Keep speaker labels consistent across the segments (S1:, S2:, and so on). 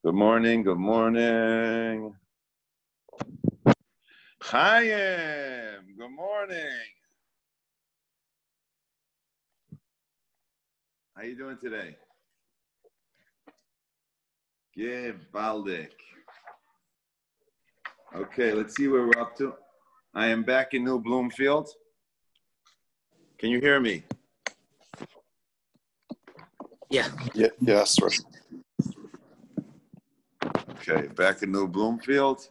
S1: Good morning. Good morning. Chaim. Good morning. How you doing today? Givaldic. Okay, let's see where we're up to. I am back in New Bloomfield. Can you hear me?
S2: Yeah.
S3: Yes, sir.
S1: Okay, back in New Bloomfield.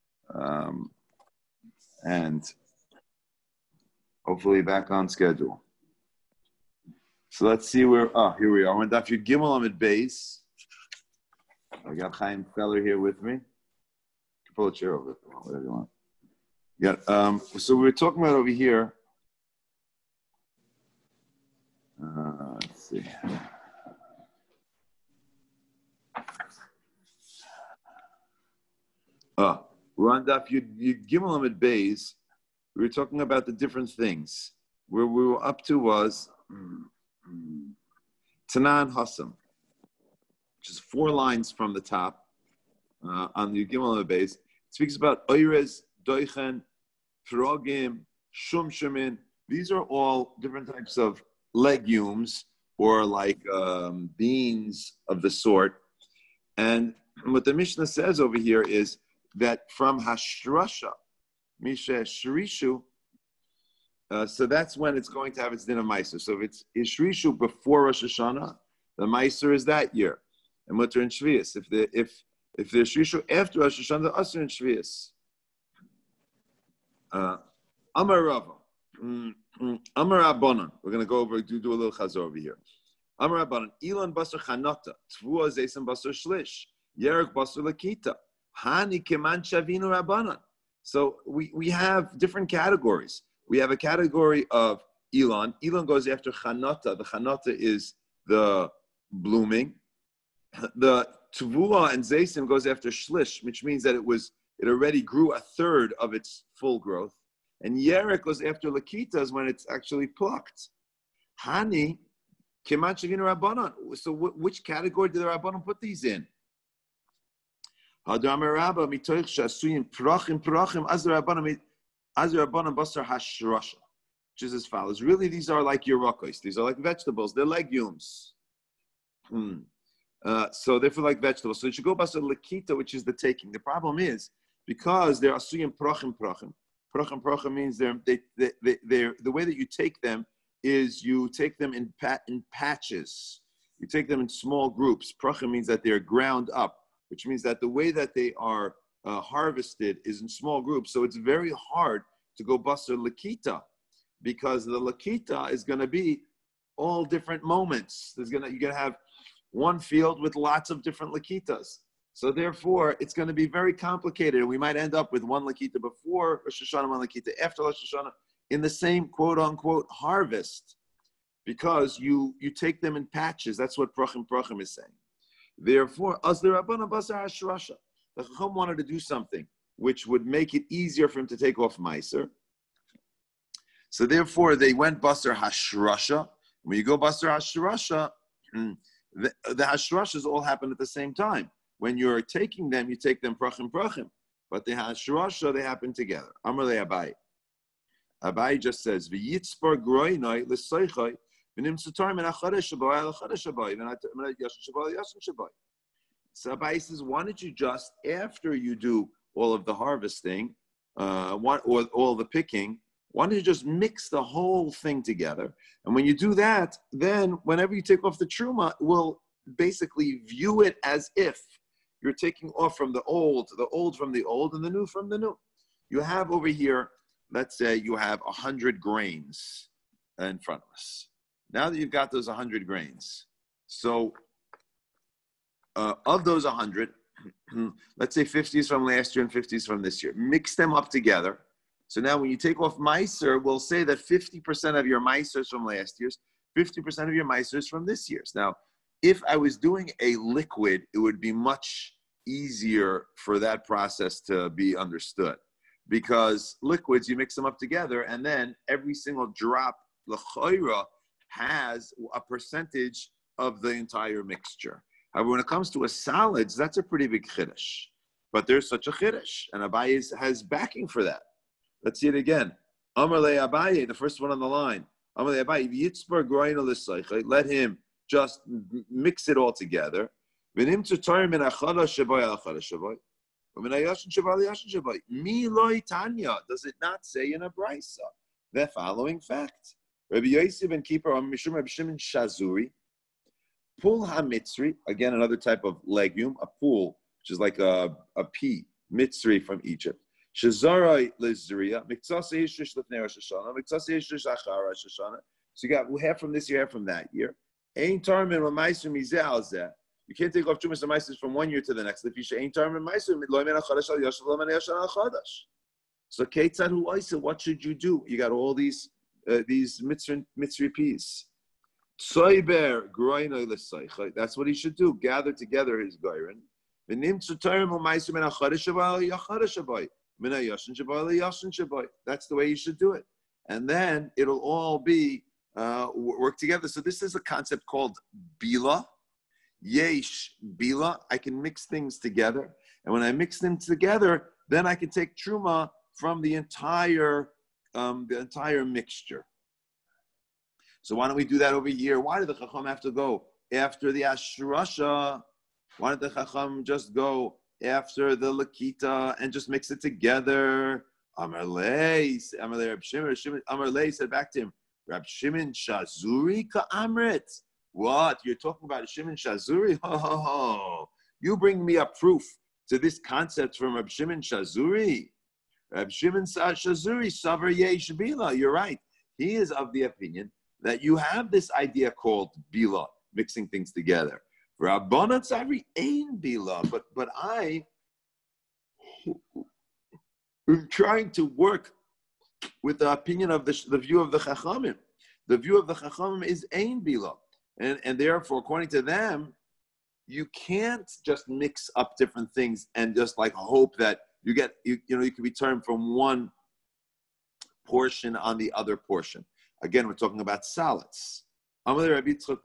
S1: And hopefully back on schedule. So let's see where, here we are. I went off your Gimel Amid base. I got Chaim Feller here with me. Pull a chair over, whatever you want. Yeah, so we were talking about over here. Let's see. We're on Daf Gimel Amid base. We were talking about the different things. Where we were up to was Tanan Hassam, which is 4 lines from the top on the Gimel Amid base. It speaks about Oirez, Doichen, Pirogim, Shumshamin. These are all different types of legumes or like beans of the sort. And what the Mishnah says over here is that from Hashrasha, Misha Shrishu, so that's when it's going to have its din of Meiser. So if it's Shrishu before Rosh Hashanah, the Meiser is that year. And Mutter in Shvius. If there's Shrishu after Rosh Hashanah, the Asr in Shvius. Amar Rava. Amar Rabbanan. We're going to go over, do a little chazor over here. Amar Rabbanan. Ilan basar chanata. Tvua zeisam basar shlish. Yerek basar lakita. Hani keman shavinu Rabbanan. So we have different categories. We have a category of Ilan. Ilan goes after chanata. The chanata is the blooming. The tvua and zeisim goes after shlish, which means that it already grew a third of its full growth. And Yerek goes after Lakitas when it's actually plucked. Hani, Kemat Shavinu Rabbanan. So which category did the Rabbanan put these in? Hadamar Rabba, Mitoich Shasuyim, Prachim, Azar Rabbanan Basar Hashrasha, which is as follows. Really, these are like Yerakos. These are like vegetables. They're legumes. So therefore like vegetables. So it should go Basar Lakita, which is the taking. The problem is, because they're Asuyim, Prachim. Prachim means they're the way that you take them is you take them in patches. You take them in small groups. Prachim means that they're ground up, which means that the way that they are harvested is in small groups. So it's very hard to go basar lakita because the lakita is going to be all different moments. You're going to have one field with lots of different lakitas. So therefore, it's going to be very complicated. We might end up with one lakita before Rosh Hashanah, one lakita after Rosh Hashanah, in the same quote-unquote harvest, because you take them in patches. That's what Prachim is saying. Therefore, as the Rabbana Basar Hashrasha, the Chacham wanted to do something which would make it easier for him to take off Meiser. So therefore, they went Basar Hashrasha. When you go Basar Hashrasha, the Hashrashas all happen at the same time. When you're taking them, you take them Prachim. But the Hashrasha, they happen together. Amar le Abai. Abai just says, V'yitzpar groinoi l'soichoi, v'nim sutar min achadesh shabai al-achadesh shabai, v'nim yashin shabai al-yashin shabai. So Abai says, why don't you just, after you do all of the harvesting, or all the picking, why don't you just mix the whole thing together? And when you do that, then whenever you take off the truma, we'll basically view it as if you're taking off from the old from the old, and the new from the new. You have over here, let's say you have 100 grains in front of us. Now that you've got those 100 grains, so of those 100, let's say 50 is from last year and 50 is from this year. Mix them up together. So now when you take off Meiser, we'll say that 50% of your Meiser is from last year's, 50% of your Meiser is from this year's. Now, if I was doing a liquid, it would be much easier for that process to be understood. Because liquids, you mix them up together, and then every single drop, l'chayra, has a percentage of the entire mixture. However, when it comes to a salads, that's a pretty big chiddush. But there's such a chiddush, and Abaye has backing for that. Let's see it again. Amar le Abaye, the first one on the line. Amar le Abaye, yitzbar groina l'seichel. Let him just mix it all together. V'nim tzutarim min achada shaboy al achada shaboy. V'min hayashin shaboy al yashin shaboy. Mi loy tanya. Does it not say in a brisa the following fact? Rabbi Yosef ben Kippur, Mishum Rabbi Shimon Shazuri, pul ha-mitzri, again another type of legume, a pul, which is like a pea, mitzri from Egypt. Shazarai lizriya, miksasa yishrish lefnei Rosh Hashanah, miksasa yishrish achar Rosh Hashanah. So you got half from this year, half from that year. Ein tarmin v'maisu mizeh al zeh. You can't take off chumas and maisus from one year to the next. If you say ein tarmin maisu, lo men achadash al yashav lo men yashan al chadash. So ketzad hu oisa, what should you do? You got all these mitzri peas. Tsoiber groino l'seicha. That's what he should do. Gather together his gairin. V'nim tzutarim u'maisu min achadash shabai yachadash shabai. That's the way you should do it. And then it'll all be work together. So this is a concept called bila. Yesh bila. I can mix things together. And when I mix them together, then I can take truma from the entire mixture. So why don't we do that over here? Why did the Chacham have to go after the Ashrasha? Why did the Chacham just go after the Lakita and just mix it together? Amar Lei said back to him, Rab Shimon Shazuri ka'amrit. What? You're talking about Shimon Shazuri? Oh, you bring me a proof to this concept from Rab Shimon Shazuri. Rab Shimon Shazuri, Savar Yesh Bila. You're right. He is of the opinion that you have this idea called Bila, mixing things together. Rabbanan Tzavri ain Bila, but I am trying to work with the opinion of the view of the Chachamim. The view of the Chachamim is ain Bila. And therefore, according to them, you can't just mix up different things and just like hope that you can be turned from one portion on the other portion. Again, we're talking about salads. Halacha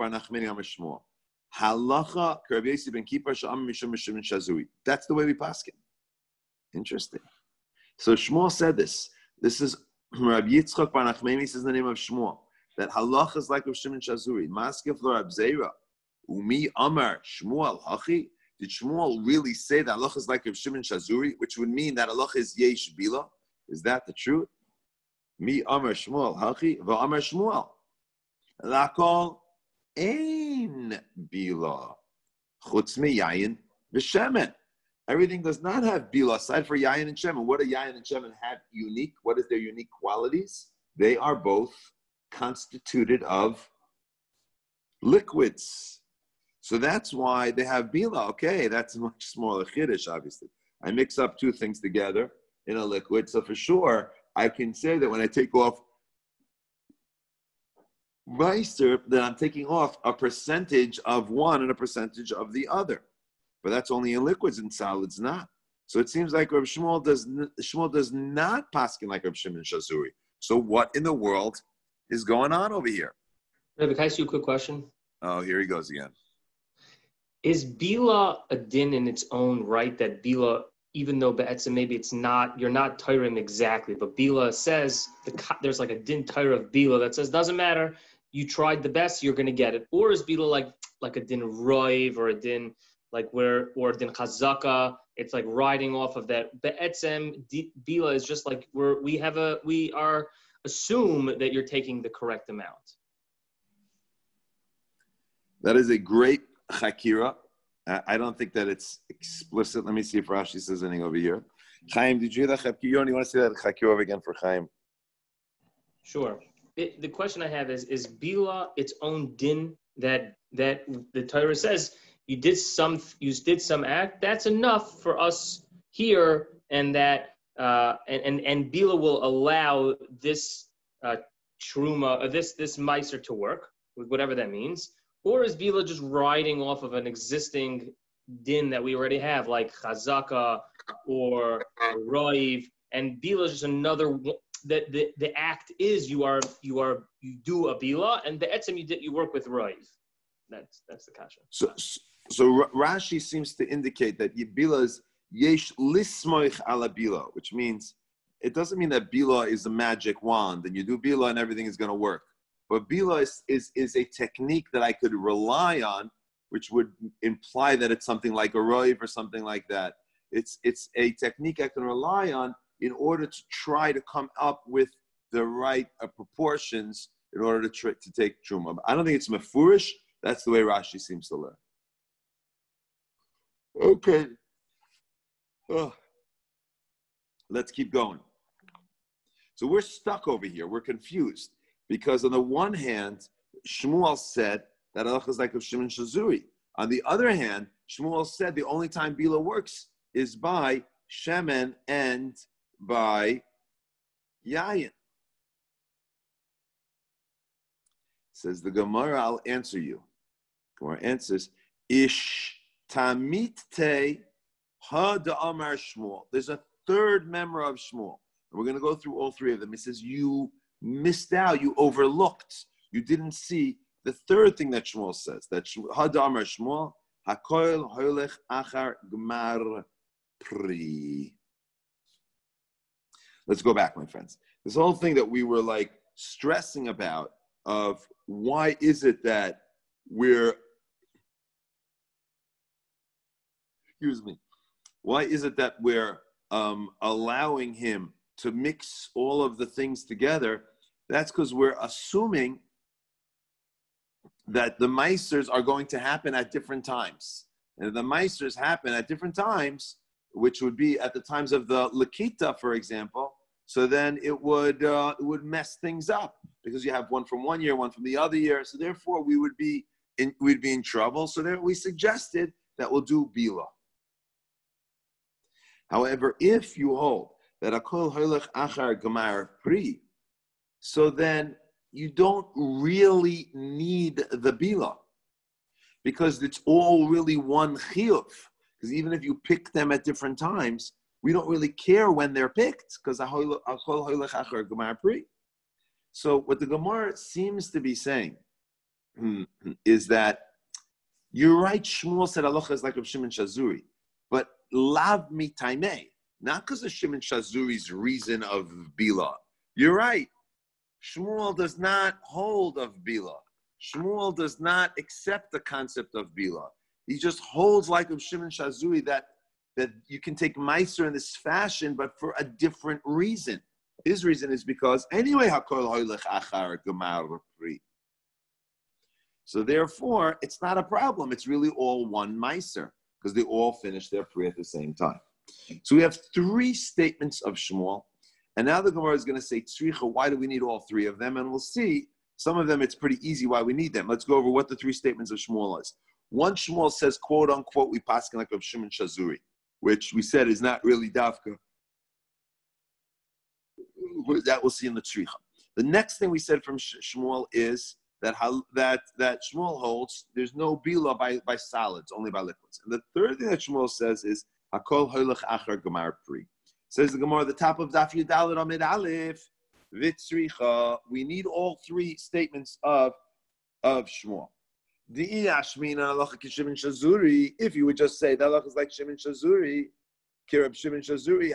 S1: Rabbi Yosef ben Kippur she'amar mishum Shimon Shazuri. That's the way we paskin. Interesting. So Shmuel said this. This is Rabbi Yitzchak bar Nachmani says the name of Shmuel. That halacha is like of Shimon Shazuri. Maskef lo Rab Zeira. Umi Amar Shmuel Hachi. Did Shmuel really say that halacha is like of Shimon Shazuri, which would mean that halacha is yesh bila? Is that the truth? Mi Amar Shmuel Hachi va Amar Shmuel. Lakol ein bila. Chutz mi yayin v'shemen. Everything does not have bila aside for yayin and shemen. What do yayin and shemen have unique? What is their unique qualities? They are both constituted of liquids. So that's why they have bila. Okay, that's a much smaller chiddush, obviously. I mix up two things together in a liquid. So for sure, I can say that when I take off meiser, that I'm taking off a percentage of one and a percentage of the other. But that's only in liquids, and solids not. So it seems like Rav Shmuel does not paskin like Rav Shimon Shazuri. So what in the world is going on over here?
S2: Rabbi, can I ask you a quick question?
S1: Oh, here he goes again.
S2: Is Bila a din in its own right? That Bila, even though Be'etzim maybe it's not, you're not Tairim exactly, but Bila says, there's like a din Tair of Bila that says, doesn't matter, you tried the best, you're going to get it. Or is Bila like a din Roiv or a din or a din Chazaka, it's like riding off of that. Be'etzem, Bila is just like we assume that you're taking the correct amount.
S1: That is a great chakira. I don't think that it's explicit. Let me see if Rashi says anything over here. Chaim, did you hear that chakira? You want to see that chakira over again for Chaim?
S2: Sure. The question I have is Bila its own din that the Torah says you did some act, that's enough for us here, and that and Bila will allow this truma, this meiser to work, with whatever that means. Or is Bila just riding off of an existing din that we already have, like Chazaka or Roiv, and Bila is just another. The act is you do a Bila, and the Etzem you work with Roiv. That's the kasha.
S1: So Rashi seems to indicate that Bila is yesh lismoich ala Bila, which means it doesn't mean that Bila is a magic wand and you do Bila and everything is going to work. But Bila is a technique that I could rely on, which would imply that it's something like a roiv or something like that. It's a technique I can rely on in order to try to come up with the right proportions in order to take truma. I don't think it's mefurish. That's the way Rashi seems to learn. Okay. Let's keep going. So we're stuck over here. We're confused because on the one hand, Shmuel said that halacha is like of Shimon Shazuri. On the other hand, Shmuel said the only time Bila works is by Shemen and by Yayin. Says the Gemara, I'll answer you. Gemara answers, Ish tamit te ha da'amar Shmuel. There's a third member of Shmuel. And we're going to go through all three of them. He says, you missed out, you overlooked, you didn't see the third thing that Shmuel says. That ha da'amar Shmuel, hakoil hoylech achar gmar pri. Let's go back, my friends. This whole thing that we were like stressing about of why is it that we're, why is it that we're allowing him to mix all of the things together? That's because we're assuming that the meisters are going to happen at different times. And if the meisters happen at different times, which would be at the times of the Lakita, for example, so then it would mess things up because you have one from one year, one from the other year. So therefore, we'd be in trouble. So there we suggested that we'll do Bila. However, if you hold that Akol Hoylech Achar Gemar Pri, so then you don't really need the Bila because it's all really one chiyuv. Because even if you pick them at different times, we don't really care when they're picked because Akol Hoylech Achar Gemar Pri. So what the Gemara seems to be saying is that you're right. Shmuel said halacha is like Rav Shimon Shazuri, but lav mitaimei, not because of Shimon Shazuri's reason of Bila. You're right. Shmuel does not hold of Bila. Shmuel does not accept the concept of Bila. He just holds like of Shimon Shazuri that you can take Meiser in this fashion, but for a different reason. His reason is because anyway, Hakol Hoylech Achar Gemar Pri. So therefore, it's not a problem. It's really all one Meiser because they all finish their Pri at the same time. So we have three statements of Shmuel, and now the Gemara is going to say Tzricha. Why do we need all three of them? And we'll see. Some of them, it's pretty easy why we need them. Let's go over what the three statements of Shmuel is. One Shmuel says, quote unquote, we paskin like of Shimon Shazuri, which we said is not really Dafka. That we'll see in the Tzricha. The next thing we said from Shmuel is that Shmuel holds there's no bila by solids, only by liquids. And the third thing that Shmuel says is Hakol Hoylech Achar Gemar Pri. Says the Gemara, the top of Daf Yudalid Amid Aleph, Vitzricha. We need all three statements of Shmuel. If you would just say that halacha is like Shimon Shazuri, Kirab Shimon Shazuri,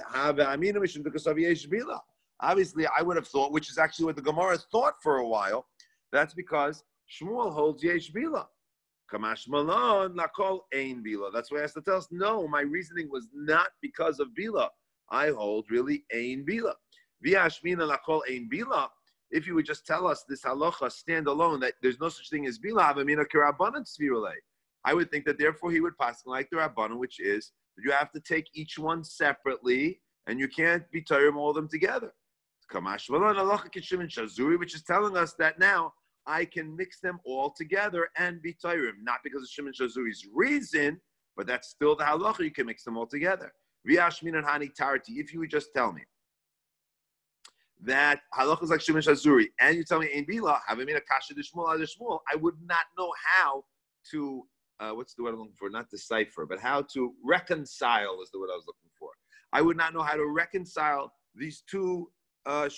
S1: obviously I would have thought, which is actually what the Gemara thought for a while, that's because Shmuel holds Yesh Bila. Kamash Malon Lakol Ein Bila. That's why he has to tell us, no, my reasoning was not because of Bila. I hold really Ein Bila. V'yashmina Lakol Ein Bila. If you would just tell us this halacha standalone that there's no such thing as Bila, I would think that therefore he would pass like the Rabbanan, which is that you have to take each one separately and you can't be Torah all of them together. Kamash Malon halacha Shimon Shazuri, which is telling us that now I can mix them all together and be Torah, not because of Shimon Shazuri's reason, but that's still the halacha. You can mix them all together. V'yashmin and Hani Tarti. If you would just tell me that halacha is like Shimon Shazuri, and you tell me Ein Bila, Havamina Kasha Dishmul Adishmul, I would not know how to what's the word I'm looking for? Not decipher, but how to reconcile is the word I was looking for. I would not know how to reconcile these two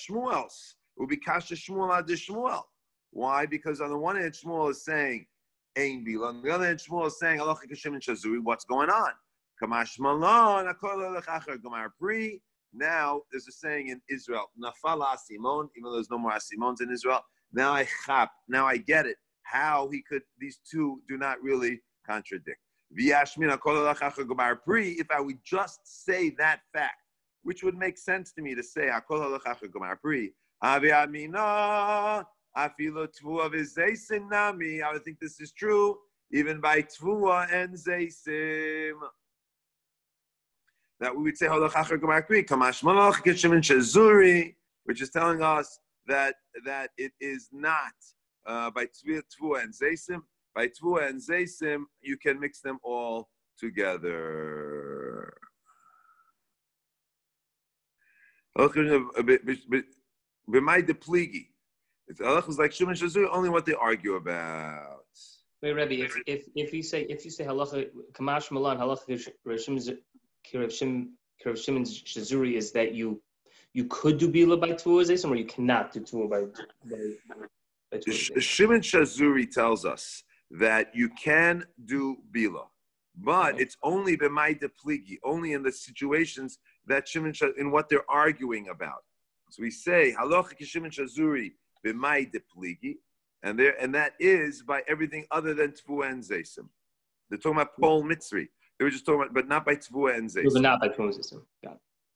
S1: Shmuels. It would be Kasha Shmuel Adishmul. Why? Because on the one hand, Shmuel is saying Ein Bila. On the other hand, Shmuel is saying halacha Shimon Shazuri. What's going on? Kamash Malon, Akol Acher Gemar Pri. Now there's a saying in Israel, Nafal Asimon, even though there's no more Asimons in Israel. Now I chap. Now I get it. How these two do not really contradict. If I would just say that fact, which would make sense to me to say, I would think this is true, even by Tvua and Zaysim. That we would say, which is telling us that it is not by Tvua and Zaysim. By Tvua and Zaysim, you can mix them all together. B'may depligi. It's like Shimon Shazuri, only what they argue about.
S2: Wait, Rebbe, if you say halacha kamash malan halacha Rav Shimon Shazuri is that you could do bila by Tvua Zaysim, or you cannot do Tvua by Tvua.
S1: Shimon Shazuri tells us that you can do bila, but it's only b'may depligi, only in the situations that Shimon in what they're arguing about. So we say halacha Shimon Shazuri b'may depligi, and that is by everything other than Tvua and Zaysim. They're talking about Pol Mitzri. They were just talking about, but not by Tvua and Zaysim.
S2: But not by Tvua and Zaysim. Got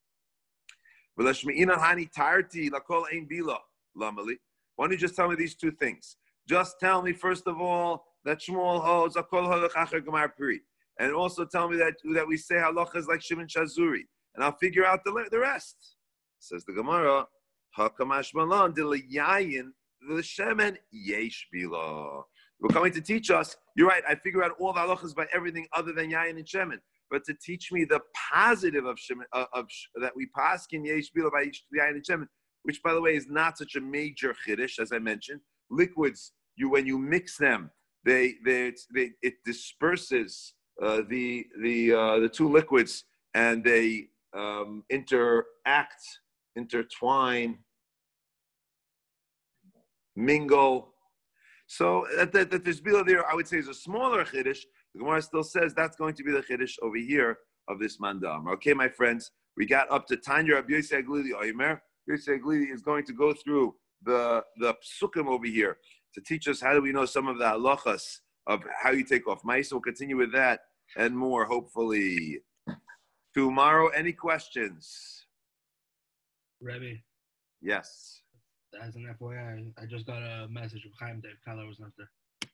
S1: it. Why don't you just tell me these two things? Just tell me, first of all, that Shmuel holds Akol Halach Acher Gemar Pri, and also tell me that we say halachas like Shimon Shazuri, and I'll figure out the rest. Says the Gemara, Hakamash Malan Dilayayin L'Shemen Yesh Bila. We're coming to teach us. You're right. I figure out all the halachas by everything other than Yayin and Shemen, but to teach me the positive of Shemen, that we paskin Yesh Bila by Yayin and Shemen, which by the way is not such a major chiddush as I mentioned. Liquids, when you mix them, it disperses the two liquids, and they intertwine, mingle. So that there's bila there, I would say, is a smaller chiddush. The Gemara still says that's going to be the chiddush over here of this mandam. Okay, my friends, we got up to Tanya Rabbi Yosei Aglili Oimer. Yosei Aglili is going to go through the psukim over here to teach us how do we know some of the halachas of how you take off mice. We'll continue with that and more, hopefully. Tomorrow, any questions?
S3: Rebbe.
S1: Yes.
S3: As an FYI, I just got a message from Chaim Dave Keller was not there.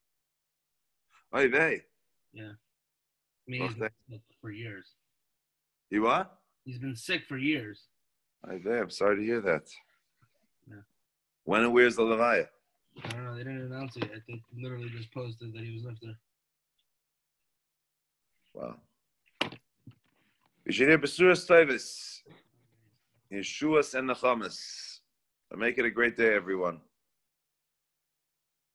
S1: Oy vey.
S3: Yeah. I mean, he's been sick for years.
S1: You what?
S3: He's been sick for years.
S1: Oy vey, I'm sorry to hear that.
S3: Yeah.
S1: When and where's the Levaya?
S3: I don't know. They didn't announce it yet. They literally just posted that he was left there.
S1: Wow. Yeshuas Besuras Tavis. Yeshuas and Nechamas. Make it a great day, everyone.